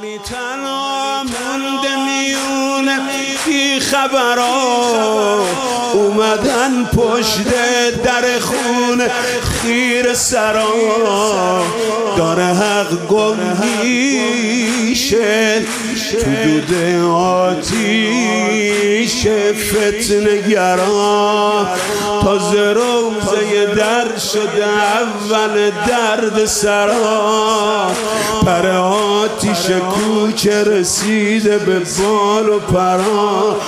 تنها مونده میونه بی خبرها اومدن پشت در خونه خیر سرا داره حق گم میشه تو دود آتیش فتنه گرا تازه روزه در شده اول درد سرا پر آتیش کوچه رسیده به بال و پرا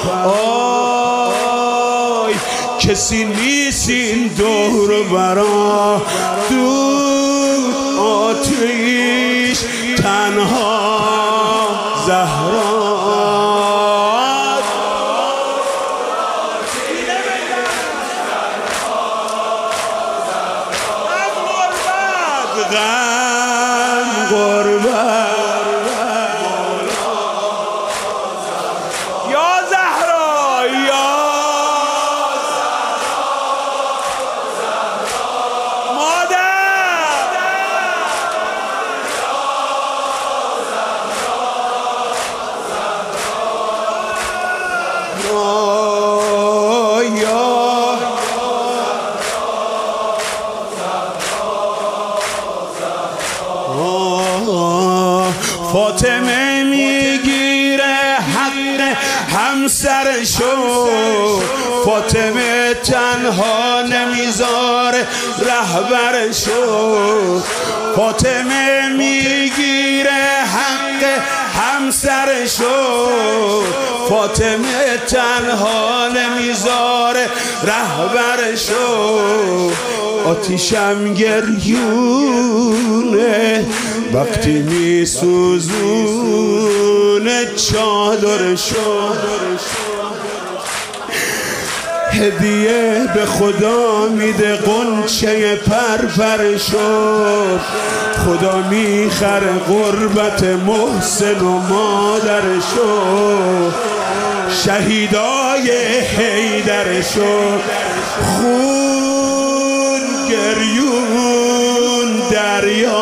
آی کسی نیست این دور و برا دود آتیش تنها زهرا غم غربت یا زهرا یا مادر فاطمه میگیره حق همسرشو فاطمه تنها نمیذاره رهبرشو فاطمه میگیره حق همسرشو فاطمه تنها نمیذاره رهبرشو آتیشم گریونه وقتی میسوزونه چادرشو هدیه به خدا میده قنچه پرپرشو خدا میخره قربت محسن و مادرشو شهیدای حیدرشو خون گریون دریا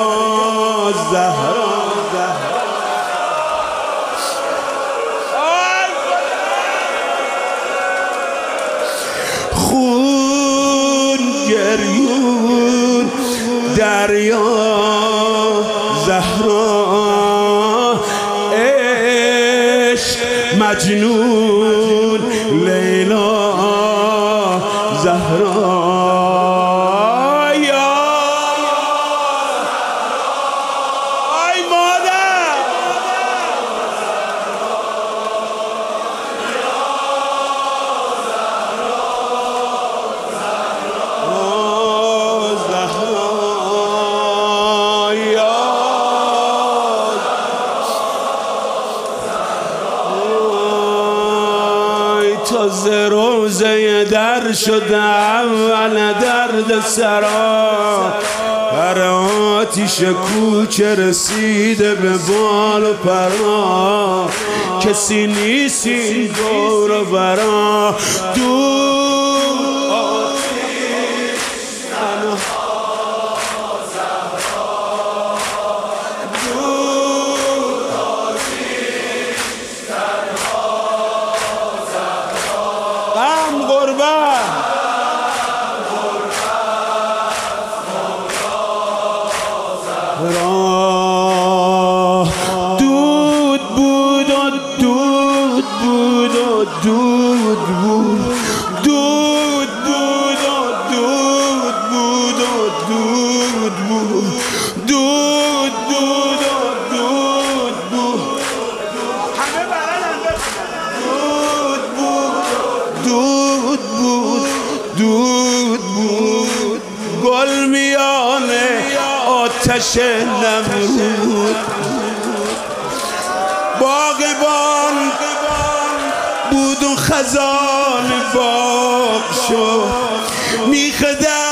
زهرا خون گریون دریا زهرا عشق مجنون لیلا زهرا تازه روزه در شده اول درد سرا پر آتیش کوچه رسیده به بال و پرا کسی نیست این دور و برا دود بود و دود بود و دود بود دود بود و دود بود و دود بود دود بود و دود بود همه برن دود بود دود بود گل میانه آتش نمرود باغبان بود و خزان باغ شد میخه در